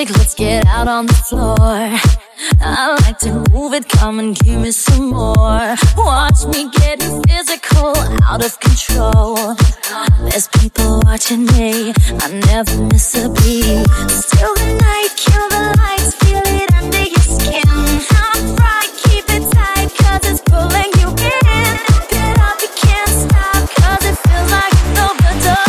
music, let's get out on the floor. I like to move it, come and give me some more. Watch me getting physical, out of control. There's people watching me, I never miss a beat. Still the night, kill the lights, feel it under your skin. I'm right, keep it tight, cause it's pulling you in. Get up, you can't stop, cause it feels like an overdose.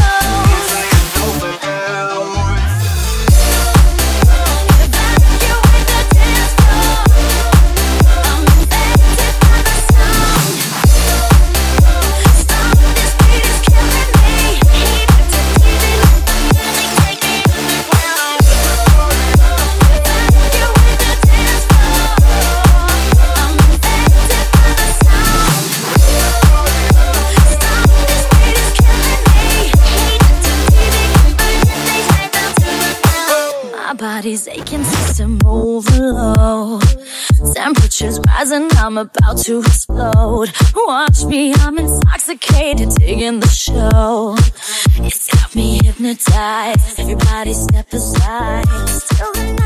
Body's aching, system overload. Temperatures rising, I'm about to explode. Watch me, I'm intoxicated, digging the show. It's got me hypnotized, everybody step aside. Still the night.